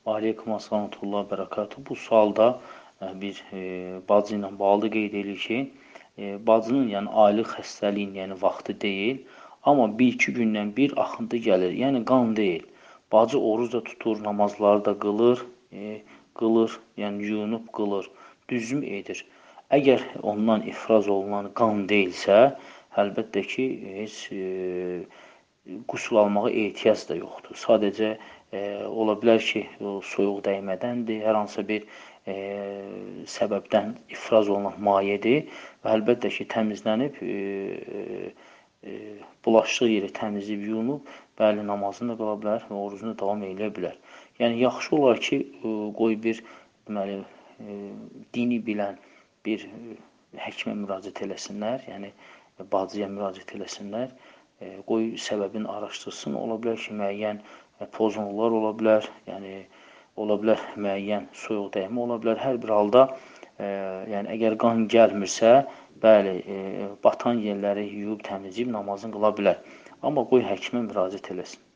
Aleykum assalamullah bərəkatuhu. Bu sualda bir bacı ilə bağlı qeyd edir ki, bacının yəni aylıq xəstəliyin yəni vaxtı deyil, amma 1-2 gündən bir axıntı gəlir. Yəni qan deyil. Bacı oruc da tutur, namazları da qılır, yəni yuyunub qılır, düzüm edir. Əgər ondan ifraz olunan qan deyilsə, əlbəttə ki, heç qusul almağa ehtiyac da yoxdur. Sadəcə ola bilər ki, soyuq dəymədəndir, hər hansı bir səbəbdən ifraz olunan mayedir və əlbəttə ki, təmizlənib, bulaşdığı yeri təmizləyib, yuyunub, bəli, namazını da qala bilər və orucunu davam edə bilər. Yəni, yaxşı olar ki, qoy bir, deməli, dini bilən bir həkimə müraciət eləsinlər, yəni bacıya müraciət eləsinlər, qoy səbəbini araşdırsın. Ola bilər ki, müəyyən pozuntular ola bilər, yəni ola bilər müəyyən soyuq dəymə ola bilər. Hər bir halda, yəni əgər qan gəlmirsə, bəli, batan yerləri yuyub təmizləyib namazını qıla bilər. Amma qoy həkimə müraciət eləsin.